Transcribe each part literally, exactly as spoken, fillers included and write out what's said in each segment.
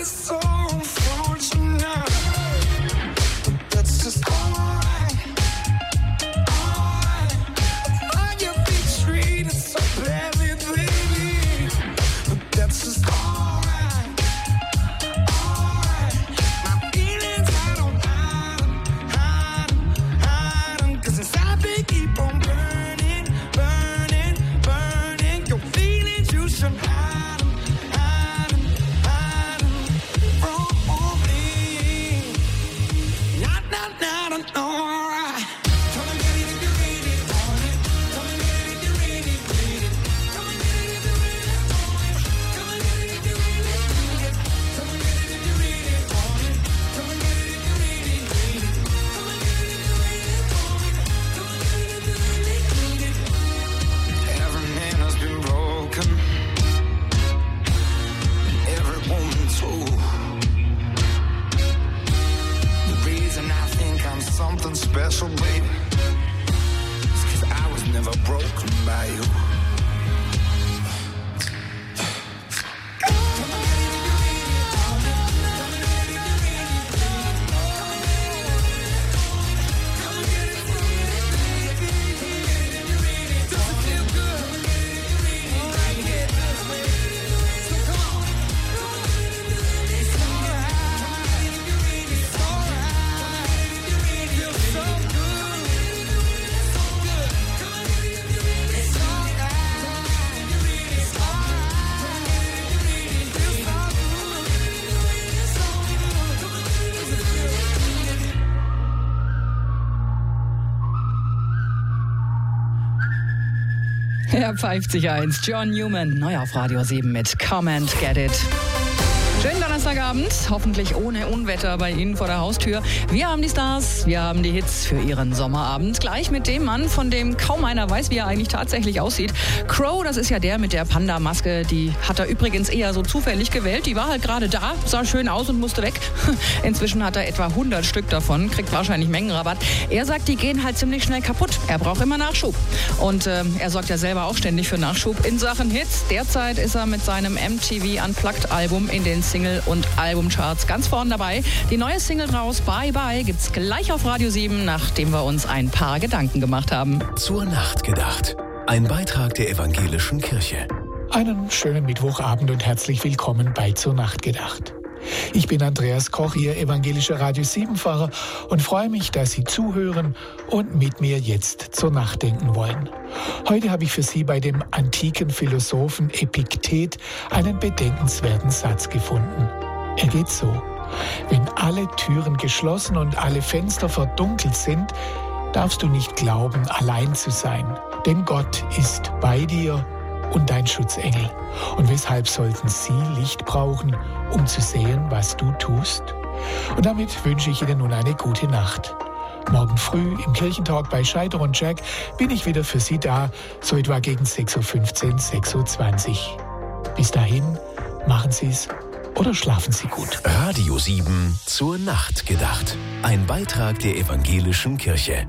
Er pfeift sich eins. John Newman, neu auf Radio sieben mit Come and Get It. Schönen Donnerstagabend, hoffentlich ohne Unwetter bei Ihnen vor der Haustür. Wir haben die Stars, wir haben die Hits für Ihren Sommerabend. Gleich mit dem Mann, von dem kaum einer weiß, wie er eigentlich tatsächlich aussieht. Crow, das ist ja der mit der Panda-Maske. Die hat er übrigens eher so zufällig gewählt. Die war halt gerade da, sah schön aus und musste weg. Inzwischen hat er etwa hundert Stück davon, kriegt wahrscheinlich Mengenrabatt. Er sagt, die gehen halt ziemlich schnell kaputt. Er braucht immer Nachschub. Und äh, er sorgt ja selber auch ständig für Nachschub in Sachen Hits. Derzeit ist er mit seinem M T V Unplugged-Album in den Single- und Albumcharts ganz vorn dabei. Die neue Single draus, Bye Bye, gibt's gleich auf Radio sieben, nachdem wir uns ein paar Gedanken gemacht haben. Zur Nacht gedacht. Ein Beitrag der Evangelischen Kirche. Einen schönen Mittwochabend und herzlich willkommen bei Zur Nacht gedacht. Ich bin Andreas Koch, Ihr evangelischer Radio sieben-Fahrer und freue mich, dass Sie zuhören und mit mir jetzt zur Nacht denken wollen. Heute habe ich für Sie bei dem antiken Philosophen Epiktet einen bedenkenswerten Satz gefunden. Er geht so: Wenn alle Türen geschlossen und alle Fenster verdunkelt sind, darfst du nicht glauben, allein zu sein, denn Gott ist bei dir und dein Schutzengel. Und weshalb sollten Sie Licht brauchen, um zu sehen, was du tust? Und damit wünsche ich Ihnen nun eine gute Nacht. Morgen früh im Kirchentalk bei Scheider und Jack bin ich wieder für Sie da, so etwa gegen sechs Uhr fünfzehn, sechs Uhr zwanzig. Bis dahin, machen Sie es oder schlafen Sie gut. Radio sieben zur Nacht gedacht. Ein Beitrag der Evangelischen Kirche.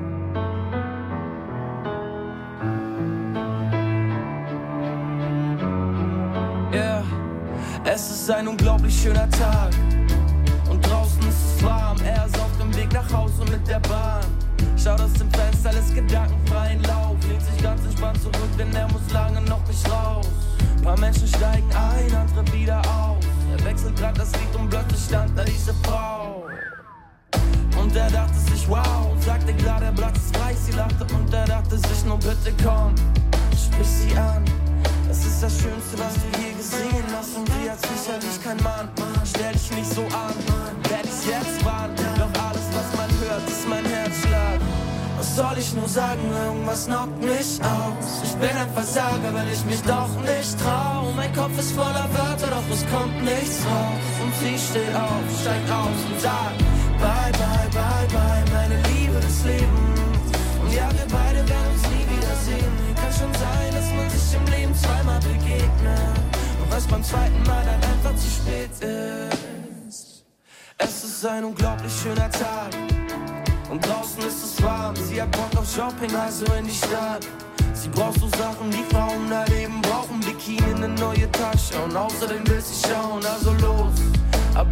Yeah. Es ist ein unglaublich schöner Tag und draußen ist es warm. Er ist auf dem Weg nach Hause mit der Bahn. Schaut aus dem Fenster, lässt gedankenfreien Lauf. Lehnt sich ganz entspannt zurück, denn er muss lange noch nicht raus. Ein paar Menschen steigen ein, andere wieder aus. Er wechselt grad das Lied und plötzlich stand da diese Frau. Und er dachte sich, wow, sagte klar, der Platz ist frei. Sie lachte und er dachte sich, nur bitte komm, sprich sie an. Das ist das Schönste, was du je gesehen hast. Und sie hat sicherlich kein Mann. Stell dich nicht so an, werd ich's jetzt warten. Doch alles, was man hört, ist mein Herzschlag. Was soll ich nur sagen, irgendwas knockt mich aus. Ich bin ein Versager, weil ich mich doch nicht trau. Mein Kopf ist voller Wörter, doch es kommt nichts raus. Und sie steht auf, steigt aus und sagt: Bye, bye, bye, bye, meine Liebe des Lebens. Und ja, wir beide werden uns nie wiedersehen. Kann schon sein, dass man sich im Leben zweimal begegnet. Und was beim zweiten Mal dann einfach zu spät ist. Es ist ein unglaublich schöner Tag und draußen ist es warm. Sie hat Bock auf Shopping, also in die Stadt. Sie braucht so Sachen, die Frauen halt eben brauchen. Bikini, eine neue Tasche und außerdem will sie schauen, also los.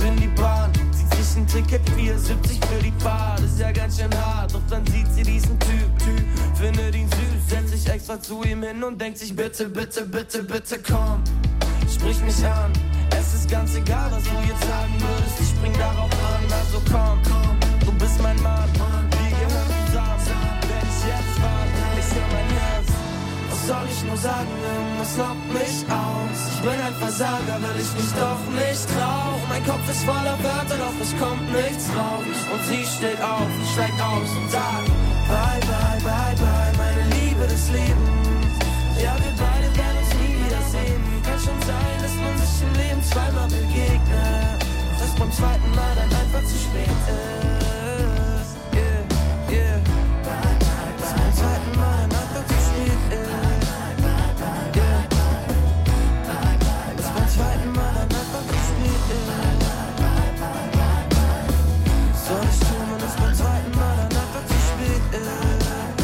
in die Bahn. Zieht sich ein Ticket, vier siebzig für die Fahrt. Ist ja ganz schön hart, doch dann sieht sie diesen Typ, Typ. Findet ihn süß, setzt sich extra zu ihm hin und denkt sich, bitte, bitte, bitte, bitte komm. Sprich mich an, es ist ganz egal, was du jetzt sagen würdest. Ich spring darauf an, also komm, komm. Du bist mein Mann, wir gehören zusammen. Wenn ich jetzt warte, ich hör mein Herz. Was soll ich nur sagen, irgendwas knockt mich aus. Ich bin ein Versager, will ich mich doch nicht trauen. Mein Kopf ist voller Wörter, doch es kommt nichts raus. Und sie steht auf, steigt aus und sagt: Bye, bye, bye, bye, meine Liebe des Lebens. Ja, wir beide werden uns nie wiedersehen. Kann schon sein, dass man sich im Leben zweimal begegnet, doch dass beim zweiten Mal dann einfach zu spät ist. Yeah, yeah. Dass beim zweiten Mal dann einfach zu spät ist. Yeah. Dass beim zweiten Mal dann einfach zu spät ist. Soll ich tun, wenn es beim zweiten Mal dann einfach zu spät ist?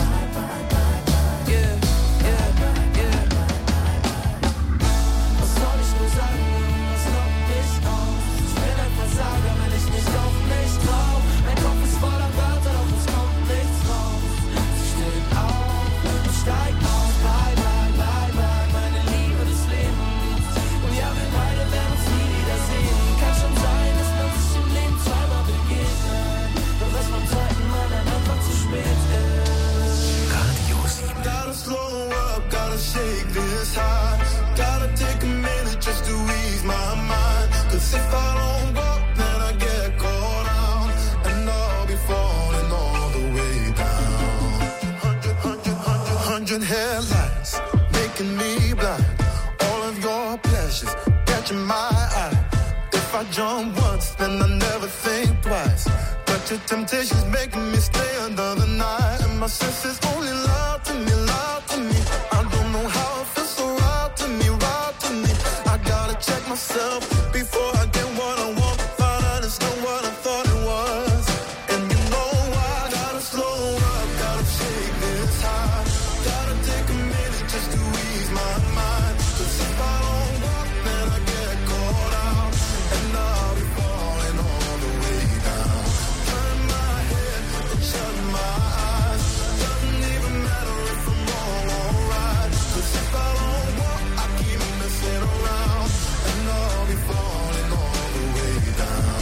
Headlights making me blind. All of your pleasures catching my eye. If I jump once, then I never think twice. But your temptation's making me stay another night. And my senses only lie to me, lie to me. I don't know how it feels so right to me, right to me. I gotta check myself before I get what I want. Find out it's not what I thought it was. And you know I gotta slow up, gotta shake this high. Gotta take a minute just to ease my mind. Cause if I don't walk, then I get caught out. And I'll be falling all the way down. Turn my head and shut my eyes. Doesn't even matter if I'm wrong or right. Cause if I don't walk, I keep messing around. And I'll be falling all the way down.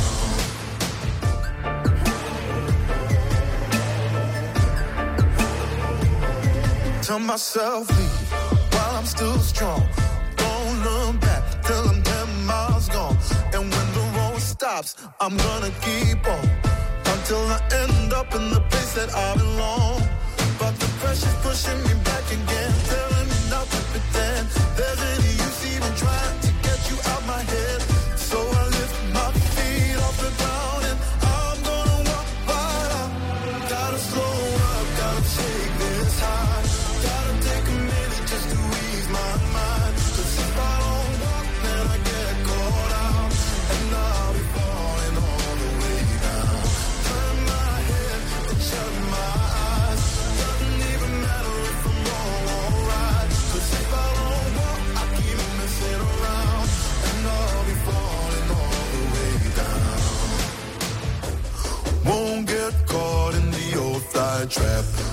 Tell myself leave while I'm still strong. Don't look back till I'm ten miles gone. And when the road stops, I'm gonna keep on until I end up in the place that I belong. But the pressure's pushing me back again, telling me not to pretend there's any use even trying to get you out my head. So I lift my feet off the ground and I'm gonna walk right out. Gotta slow up, gotta shake this high. Gotta take a minute just to ease my mind. Cause if I don't walk, then I get caught out. And I'll be falling all the way down. Turn my head and shut my eyes. Doesn't even matter if I'm wrong or right. Cause if I don't walk, I keep messing around. And I'll be falling all the way down. Won't get caught in the old fly trap.